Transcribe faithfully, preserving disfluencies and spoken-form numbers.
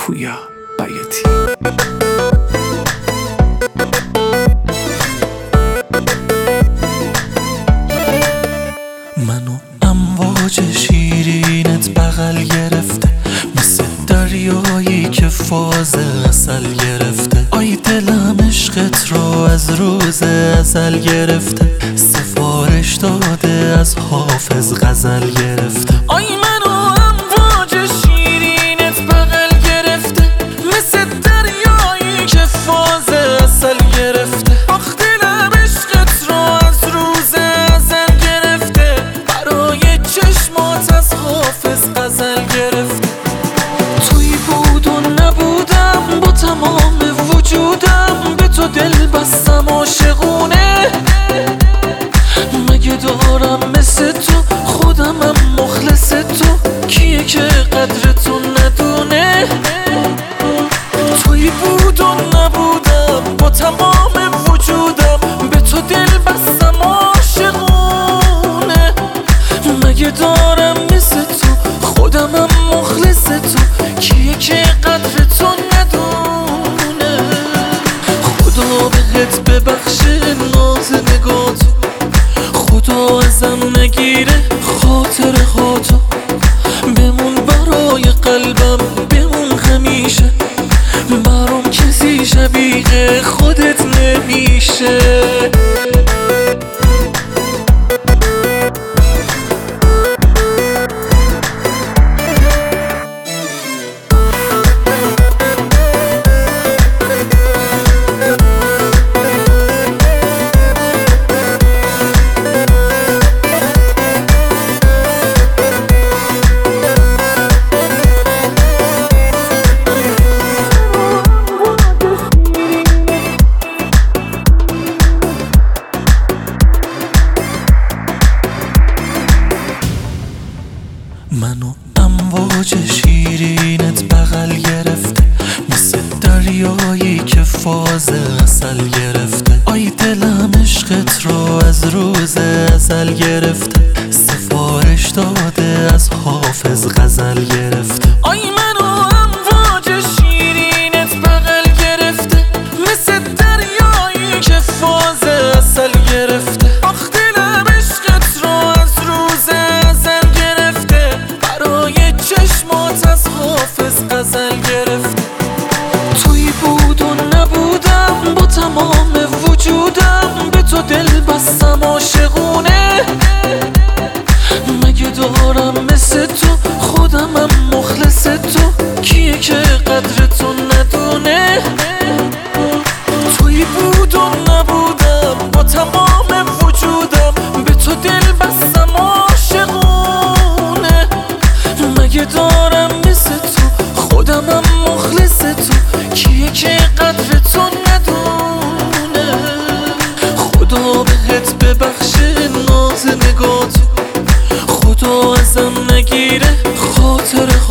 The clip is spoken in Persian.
پویا بیاتی. منو امواج شیرینت بغل گرفته، مثل دریایی که فاز عسل گرفته. آی دلم عشقت رو از روز ازل گرفته، سفارش داده از حافظ غزل گرفته. آی منو امواج شیرینت بغل گرفته، مثل دریایی که فاز عسل گرفته. آخ دلم عشقت رو از روز ازل گرفته، برای چشمات از حافظ غزل گرفته. توی بود و نبودم، با تمام وجودم به تو دل بستم عاشقونه. مگه دارم مثل تو خودمم مخلص تو، کیه که قدر تو ندونه. توی بود و نبودم، با تمام وجودم به تو دل بستم عاشقونه. مگه دارم مثل تو خودمم مخلص تو، کیه که قدر تو ندونه. خدا بهت ببخشه ناز نگاتو، خدا ازم نگیره خاطر خاطو. بمون برای قلبم، بمون همیشه، برام کسی شبیه خودت نمیشه. منو امواج شیرینت بغل گرفته، مثل دریایی که فاز عسل گرفته. آی دلم عشقت رو از روز ازل گرفته، سفارش داده از حافظ غزل گرفته. آی منو امواج شیرینت بغل گرفته، مثل دریایی که فاز عسل گرفته. آخ دلم عشقت رو از روز ازل گرفته، برای چشمات از حافظ غزل گرفته. توی بود و نبودم، با تمام وجودم به تو دل بستم عاشقونه. مگه دارم مثل تو خودمم مخلص تو، کیه که قدر تو ندونه. توی بود و نبودم، با تمام وجودم به تو دل بستم عاشقونه. مگه دارم مثل تو خودمم مخلص تو، کیه که قدر تو ندونه. خدا بهت ببخشه ناز نگاتو، خدا ازم نگیره خاطر